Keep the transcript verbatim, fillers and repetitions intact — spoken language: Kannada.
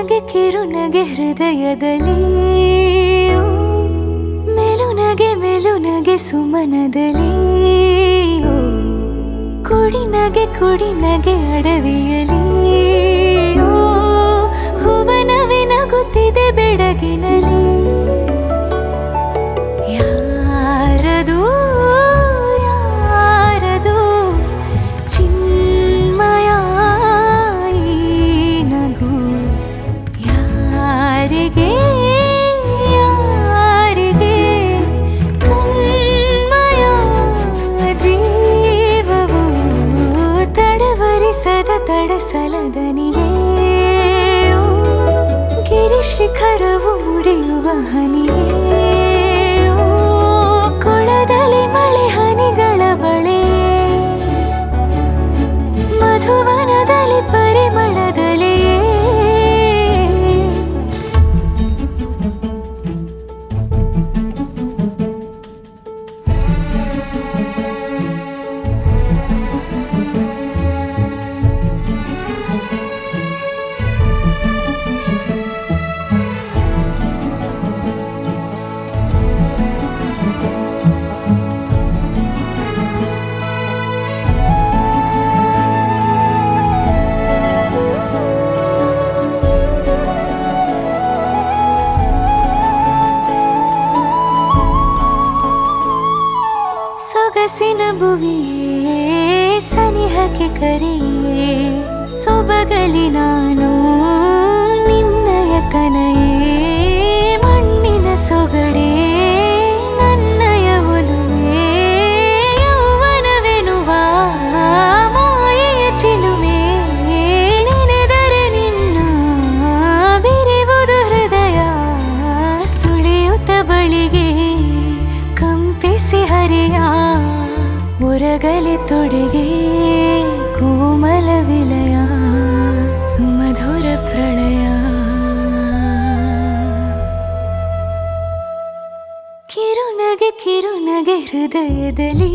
ಕಿರುನಗೆ ಕಿರುನಗೆ ಹೃದಯದಲ್ಲಿ ಮೆಲುನಗೆ ಮೆಲುನಗೆ ಸುಮನದಲ್ಲಿ ಕುಡಿನಗೆ ಕುಡಿನಗೆ ಅಡವಿಯಲಿ ಹುವನವೇ ನಗುತ್ತಿದೆ ಬೆಡಗಿನಲ್ಲಿ ಯಾರದು ಯಾರದು ಚಿನ್ಮಯ ಈ ನಗು ಯಾರಿಗೆ ಯಾರಿಗೆ ತನ್ಮಯ ಜೀವವು ತಡವರಿಸದ ತಡಸಲದನಿಯೇ ಗಿರಿಶಿಖರವು ಮುಡಿಯುವ ಹನಿಯೇ ಕೊಳದಲ್ಲಿ ಮಳೆ ಹನಿಗಳ ಬಳೆ ಮಧುವನದಲ್ಲಿ ಪರಿಮಳದಲ್ಲಿ ಸೊಗಸಿನ ಭುವಿಯೇ ಸನಿಹಕ್ಕೆ ಕರೆಯೇ ಸೊಬಗಲಿ ನಾನು ನಿನ್ನಯ ಕನೆಯೇ ಮಣ್ಣಿನ ಸೊಗಡೆ ನನ್ನಯ ಒಲುಮೆ ಯೌವನವೆನುವ ಮಾಯೆಯ ಚಿಲುಮೆ ನೆನೆದರೆ ನಿನ್ನ ಬಿರಿವುದು ಹೃದಯ ಸುಳಿಯುತ್ತ ಬಳಿಗೆ ಕಂಪಿಸಿ ಹರಿಯ ಉರಗಲಿ ತೊಡೆಗೆ ಕೋಮಲ ವಿಲಯ ಸುಮಧುರ ಪ್ರಳಯ ಕಿರುನಗೆ ಕಿರುನಗೆ ಹೃದಯದಲ್ಲಿ